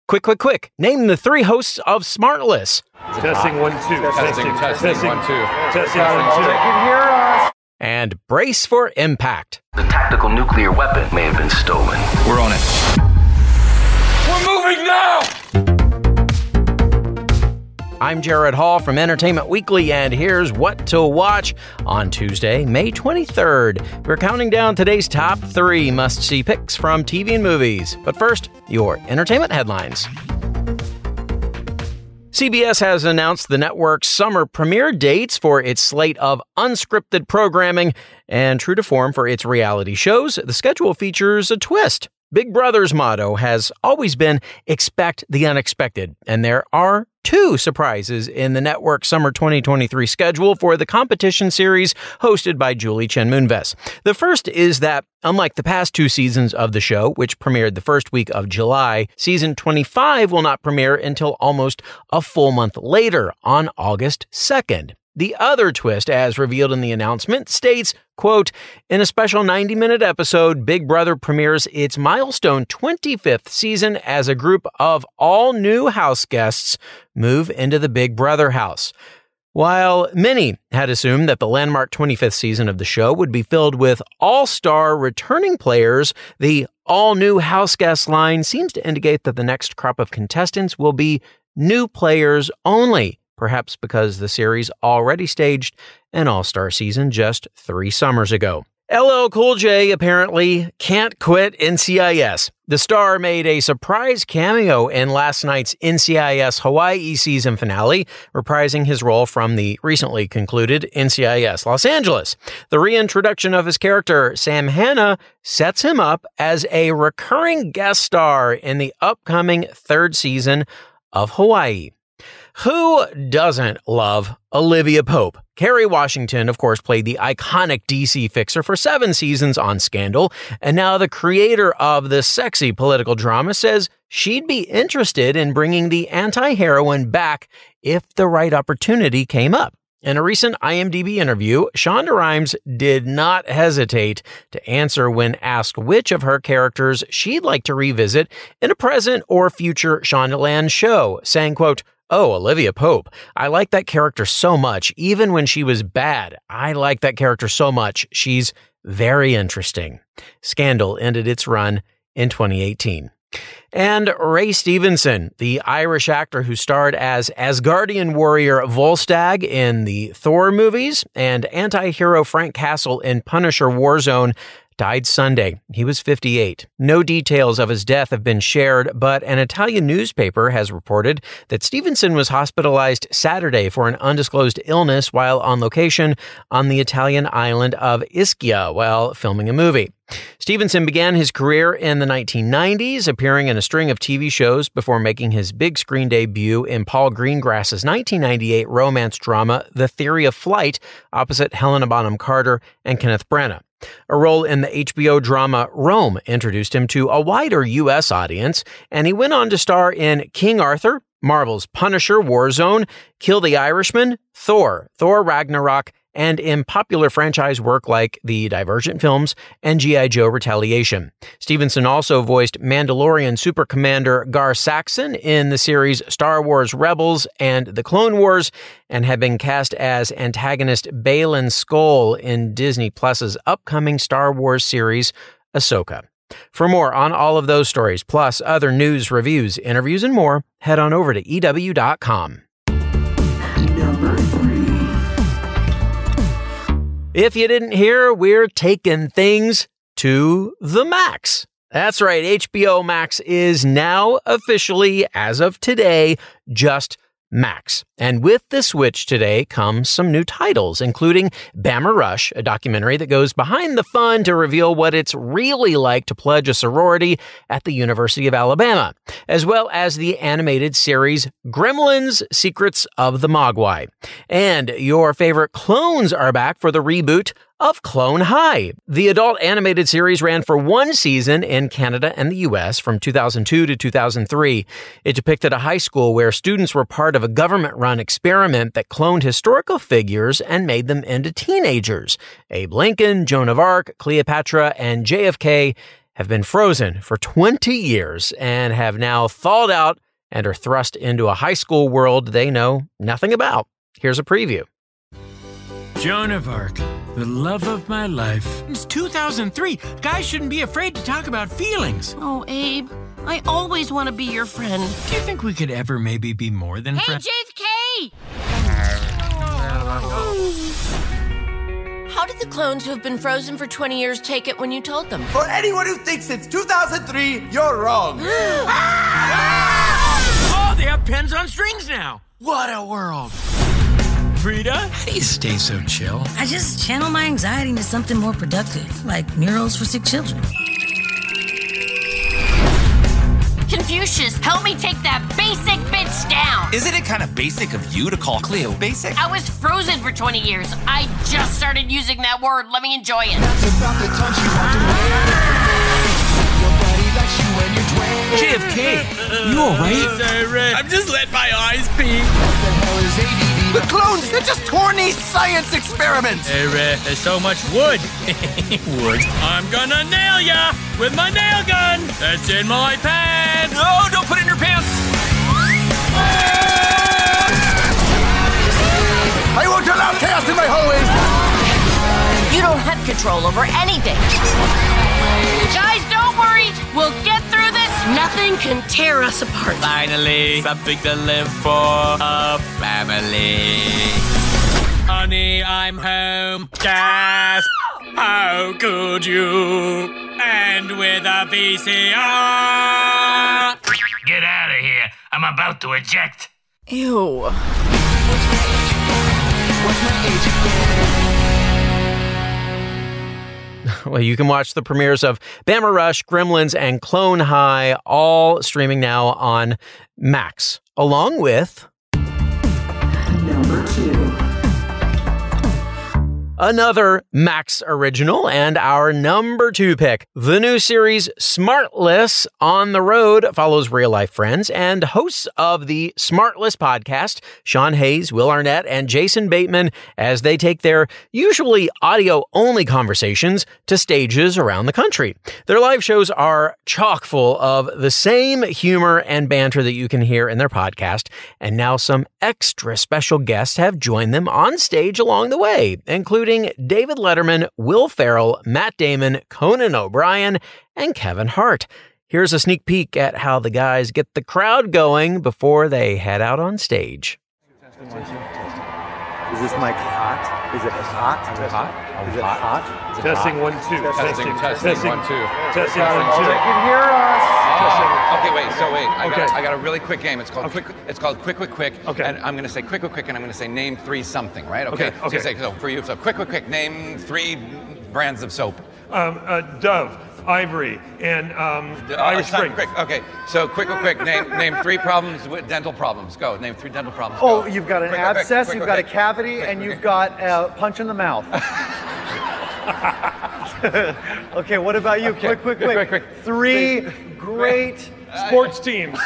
Quick. Name the 3 hosts of Smartless. Testing 1 2. Testing 1 2. Testing 1 2. They can hear us. And brace for impact. The tactical nuclear weapon may have been stolen. We're on it. We're moving now! I'm Jared Hall from Entertainment Weekly, and here's what to watch on Tuesday, May 23rd. We're counting down today's top 3 must-see picks from TV and movies. But first, your entertainment headlines. CBS has announced the network's summer premiere dates for its slate of unscripted programming, and true to form for its reality shows, the schedule features a twist. Big Brother's motto has always been expect the unexpected, and there are 2 surprises in the network's summer 2023 schedule for the competition series hosted by Julie Chen Moonves. The first is that, unlike the past 2 seasons of the show, which premiered the first week of July, season 25 will not premiere until almost a full month later, on August 2nd. The other twist, as revealed in the announcement, states, quote, in a special 90-minute episode, Big Brother premieres its milestone 25th season as a group of all-new house guests move into the Big Brother house. While many had assumed that the landmark 25th season of the show would be filled with all-star returning players, the all-new house guest line seems to indicate that the next crop of contestants will be new players only. Perhaps because the series already staged an all-star season just 3 summers ago. LL Cool J apparently can't quit NCIS. The star made a surprise cameo in last night's NCIS Hawaii season finale, reprising his role from the recently concluded NCIS Los Angeles. The reintroduction of his character, Sam Hanna, sets him up as a recurring guest star in the upcoming 3rd season of Hawaii. Who doesn't love Olivia Pope? Kerry Washington, of course, played the iconic DC fixer for 7 seasons on Scandal, and now the creator of the sexy political drama says she'd be interested in bringing the anti-heroine back if the right opportunity came up. In a recent IMDb interview, Shonda Rhimes did not hesitate to answer when asked which of her characters she'd like to revisit in a present or future Shondaland show, saying, quote, oh, Olivia Pope. I like that character so much. Even when she was bad, I like that character so much. She's very interesting. Scandal ended its run in 2018. And Ray Stevenson, the Irish actor who starred as Asgardian warrior Volstagg in the Thor movies and anti-hero Frank Castle in Punisher Warzone, died Sunday. He was 58. No details of his death have been shared, but an Italian newspaper has reported that Stevenson was hospitalized Saturday for an undisclosed illness while on location on the Italian island of Ischia while filming a movie. Stevenson began his career in the 1990s, appearing in a string of TV shows before making his big screen debut in Paul Greengrass's 1998 romance drama, The Theory of Flight, opposite Helena Bonham Carter and Kenneth Branagh. A role in the HBO drama Rome introduced him to a wider U.S. audience, and he went on to star in King Arthur, Marvel's Punisher Warzone, Kill the Irishman, Thor Ragnarok, and in popular franchise work like the Divergent films and G.I. Joe Retaliation. Stevenson also voiced Mandalorian Super Commander Gar Saxon in the series Star Wars Rebels and The Clone Wars, and had been cast as antagonist Baylan Skoll in Disney Plus's upcoming Star Wars series, Ahsoka. For more on all of those stories, plus other news, reviews, interviews, and more, head on over to EW.com. Number 3. If you didn't hear, we're taking things to the max. That's right, HBO Max is now officially, as of today, just Max. And with the switch today comes some new titles, including Bama Rush, a documentary that goes behind the fun to reveal what it's really like to pledge a sorority at the University of Alabama, as well as the animated series Gremlins: Secrets of the Mogwai. And your favorite clones are back for the reboot of Clone High. The adult animated series ran for 1 season in Canada and the US from 2002 to 2003. It depicted a high school where students were part of a government-run experiment that cloned historical figures and made them into teenagers. Abe Lincoln, Joan of Arc, Cleopatra, and JFK have been frozen for 20 years and have now thawed out and are thrust into a high school world they know nothing about. Here's a preview. Joan of Arc, the love of my life. It's 2003. Guys shouldn't be afraid to talk about feelings. Oh, Abe, I always want to be your friend. Do you think we could ever maybe be more than friends? Hey, JFK! How did the clones who have been frozen for 20 years take it when you told them? For anyone who thinks it's 2003, you're wrong. Oh, they have pens on strings now. What a world. Frida, how do you stay so chill? I just channel my anxiety into something more productive, like murals for sick children. Confucius, help me take that basic bitch down. Isn't it kind of basic of you to call Cleo basic? I was frozen for 20 years. I just started using that word. Let me enjoy it. JFK, you alright? I'm just letting my eyes peek. The clones, they're just corny science experiments. Hey, Ray, there's so much wood. Wood. I'm gonna nail ya with my nail gun. That's in my pants. No, don't put it in your pants. I won't allow chaos in my hallways. You don't have control over anything. Guys, don't worry. We'll get through this. Nothing can tear us apart. Finally, something to live for. A family. Honey, I'm home. Gasp. How could you? And with a VCR. Get out of here. I'm about to eject. Ew. Well, you can watch the premieres of Bama Rush, Gremlins, and Clone High, all streaming now on Max, along with Number 2. another Max original and our number 2 pick. The new series Smartless on the Road follows real-life friends and hosts of the Smartless podcast, Sean Hayes, Will Arnett, and Jason Bateman, as they take their usually audio-only conversations to stages around the country. Their live shows are chock full of the same humor and banter that you can hear in their podcast, and now some extra special guests have joined them on stage along the way, including David Letterman, Will Ferrell, Matt Damon, Conan O'Brien, and Kevin Hart. Here's a sneak peek at how the guys get the crowd going before they head out on stage. Is this mic hot? Is it hot? Is it hot? Testing 1 2. Testing 1 2. Testing 1 2. Testing 1 2. They can hear us. Okay, wait. Okay. I got a really quick game. It's called Quick. It's called Quick. Okay. And I'm going to say quick, and I'm going to say name 3 something, right? Okay. So for you, so quick. Name 3 brands of soap. Dove, Ivory, and Irish Spring. Quick. Okay. So quick. Name 3 problems with dental problems. Go. Name 3 dental problems. Oh, Go. you've got an Quick, abscess, quick, you've got a quick. cavity, Quick, and quick, you've got a punch in the mouth. Okay, what about you? Okay. Quick. Quick. 3 great sports teams.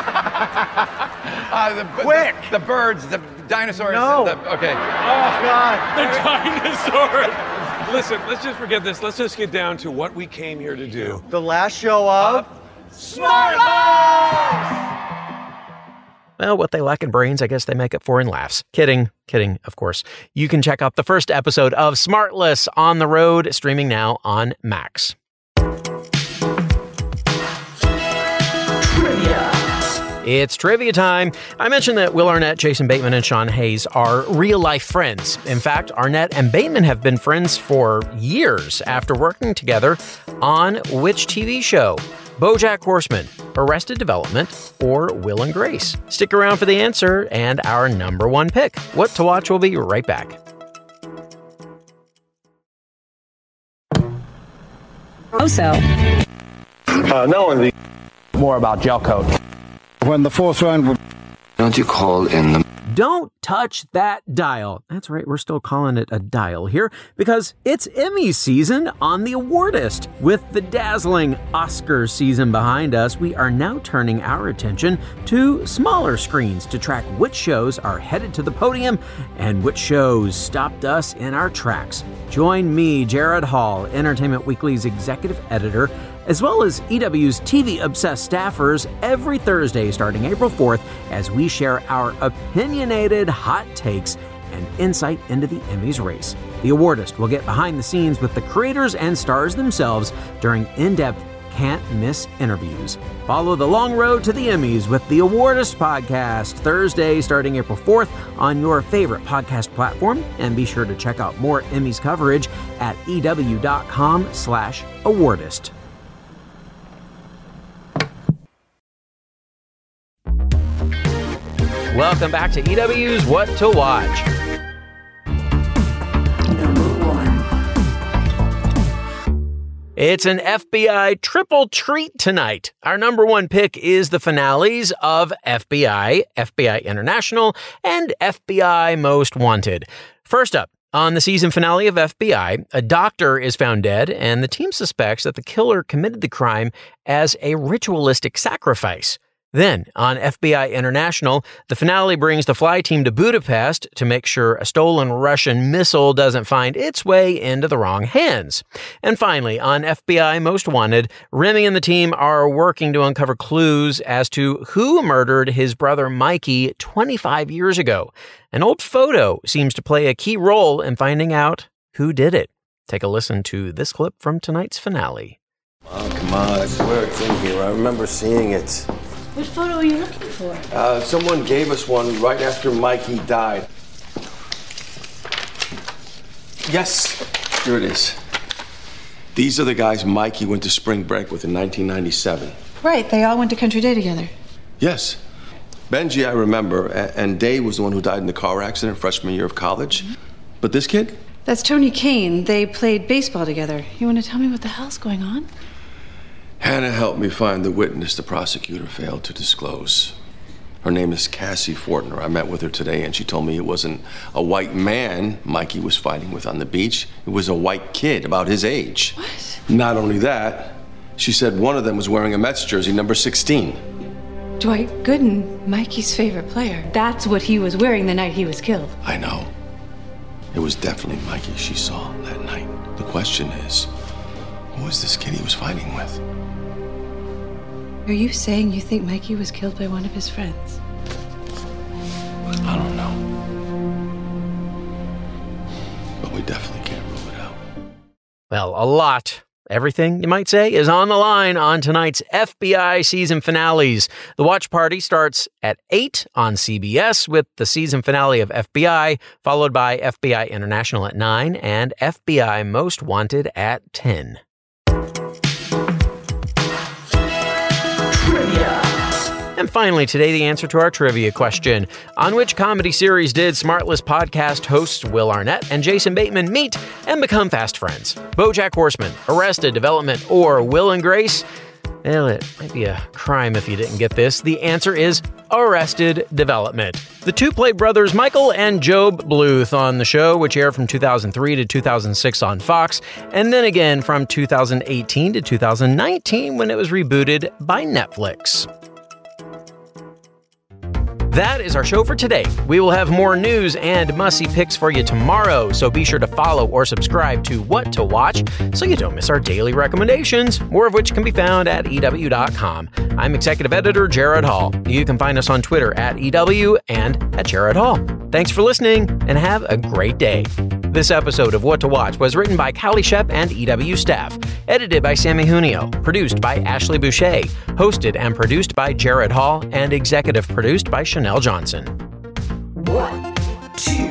Quick. The birds, the dinosaurs. No. Okay. Oh, God. The dinosaurs. Listen, let's just forget this. Let's just get down to what we came here to do. The last show of Well, what they lack in brains, I guess they make up for in laughs. Kidding, of course. You can check out the first episode of Smartless on the Road, streaming now on Max. It's trivia time. I mentioned that Will Arnett, Jason Bateman, and Sean Hayes are real-life friends. In fact, Arnett and Bateman have been friends for years after working together on which TV show? BoJack Horseman, Arrested Development, or Will and Grace? Stick around for the answer and our number 1 pick. What to Watch will be right back. More about gel coat. When the 4th round would... Don't you call in the... Don't touch that dial. That's right, we're still calling it a dial here because it's Emmy season on the Awardist. With the dazzling Oscar season behind us, we are now turning our attention to smaller screens to track which shows are headed to the podium and which shows stopped us in our tracks. Join me, Jared Hall, Entertainment Weekly's executive editor, as well as EW's TV-obsessed staffers every Thursday starting April 4th as we share our opinionated hot takes and insight into the Emmys race. The Awardist will get behind the scenes with the creators and stars themselves during in-depth, can't-miss interviews. Follow the long road to the Emmys with the Awardist podcast Thursday starting April 4th on your favorite podcast platform, and be sure to check out more Emmys coverage at EW.com/Awardist. Welcome back to EW's What to Watch. It's an FBI triple treat tonight. Our number one pick is the finales of FBI, FBI International, and FBI Most Wanted. First up, on the season finale of FBI, a doctor is found dead, and the team suspects that the killer committed the crime as a ritualistic sacrifice. Then, on FBI International, the finale brings the fly team to Budapest to make sure a stolen Russian missile doesn't find its way into the wrong hands. And finally, on FBI Most Wanted, Remy and the team are working to uncover clues as to who murdered his brother Mikey 25 years ago. An old photo seems to play a key role in finding out who did it. Take a listen to this clip from tonight's finale. Oh, come on, I swear it's in here. I remember seeing it. What photo are you looking for? Someone gave us one right after Mikey died. Yes, here it is. These are the guys Mikey went to spring break with in 1997. Right, they all went to Country Day together. Yes. Benji, I remember, and Dave was the one who died in the car accident freshman year of college. Mm-hmm. But this kid? That's Tony Kane. They played baseball together. You want to tell me what the hell's going on? Hannah helped me find the witness the prosecutor failed to disclose. Her name is Cassie Fortner. I met with her today, and she told me it wasn't a white man Mikey was fighting with on the beach. It was a white kid about his age. What? Not only that, she said one of them was wearing a Mets jersey, number 16. Dwight Gooden, Mikey's favorite player. That's what he was wearing the night he was killed. I know. It was definitely Mikey she saw that night. The question is, who was this kid he was fighting with? Are you saying you think Mikey was killed by one of his friends? I don't know. But we definitely can't rule it out. Well, a lot. Everything, you might say, is on the line on tonight's FBI season finales. The watch party starts at 8 on CBS with the season finale of FBI, followed by FBI International at 9 and FBI Most Wanted at 10. And finally, today, the answer to our trivia question. On which comedy series did Smartless podcast hosts Will Arnett and Jason Bateman meet and become fast friends? BoJack Horseman, Arrested Development, or Will and Grace? Well, it might be a crime if you didn't get this. The answer is Arrested Development. The two played brothers Michael and Job Bluth on the show, which aired from 2003 to 2006 on Fox, and then again from 2018 to 2019 when it was rebooted by Netflix. That is our show for today. We will have more news and must-see picks for you tomorrow, so be sure to follow or subscribe to What to Watch so you don't miss our daily recommendations, more of which can be found at EW.com. I'm Executive Editor Jared Hall. You can find us on Twitter at EW and at Jared Hall. Thanks for listening, and have a great day. This episode of What to Watch was written by Callie Shep and EW staff, edited by Sammy Junio, produced by Ashley Boucher, hosted and produced by Jared Hall, and executive produced by Chanel Johnson. 1, 2